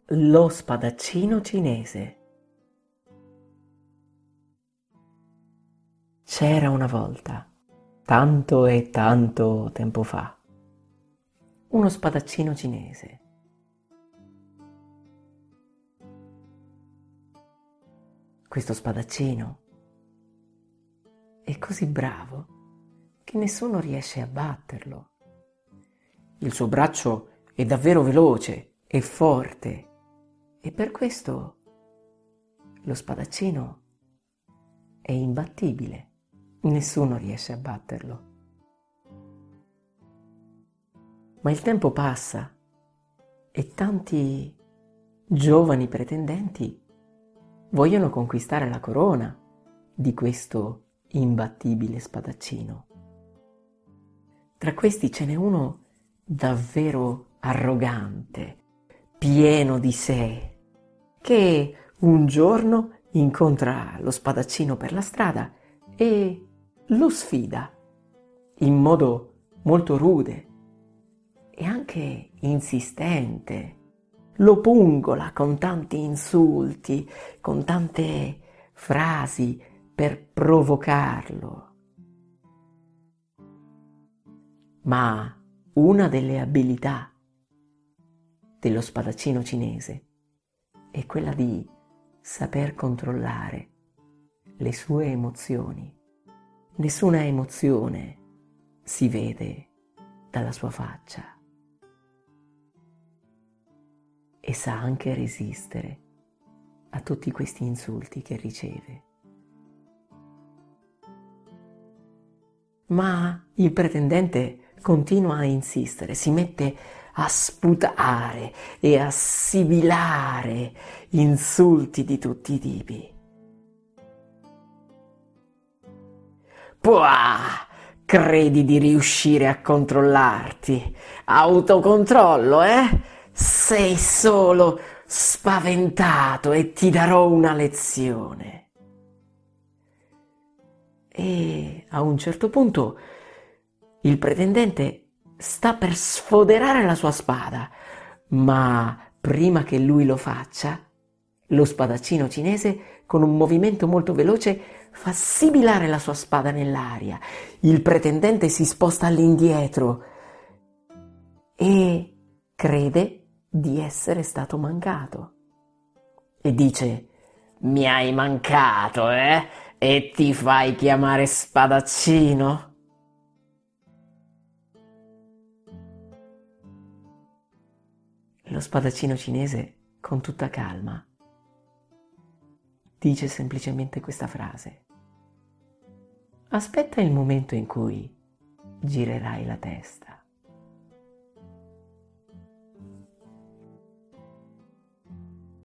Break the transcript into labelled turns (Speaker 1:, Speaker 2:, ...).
Speaker 1: Lo spadaccino cinese. C'era una volta, tanto e tanto tempo fa, uno spadaccino cinese. Questo spadaccino è così bravo che nessuno riesce a batterlo. Il suo braccio è davvero veloce e forte e per questo lo spadaccino è imbattibile. Nessuno riesce a batterlo. Ma il tempo passa e tanti giovani pretendenti vogliono conquistare la corona di questo imbattibile spadaccino. Tra questi ce n'è uno davvero arrogante, pieno di sé, che un giorno incontra lo spadaccino per la strada e lo sfida in modo molto rude e anche insistente. Lo pungola con tanti insulti, con tante frasi per provocarlo. Ma una delle abilità dello spadaccino cinese è quella di saper controllare le sue emozioni. Nessuna emozione si vede dalla sua faccia e sa anche resistere a tutti questi insulti che riceve. Ma il pretendente continua a insistere, si mette a sputare e a sibilare insulti di tutti i tipi. Puah! Credi di riuscire a controllarti? Autocontrollo, eh? Sei solo spaventato e ti darò una lezione. E a un certo punto il pretendente sta per sfoderare la sua spada, ma prima che lui lo faccia, lo spadaccino cinese, con un movimento molto veloce, fa sibilare la sua spada nell'aria. Il pretendente si sposta all'indietro e crede di essere stato mancato. E dice: «Mi hai mancato, eh? E ti fai chiamare spadaccino?» Lo spadaccino cinese, con tutta calma, dice semplicemente questa frase: «Aspetta il momento in cui girerai la testa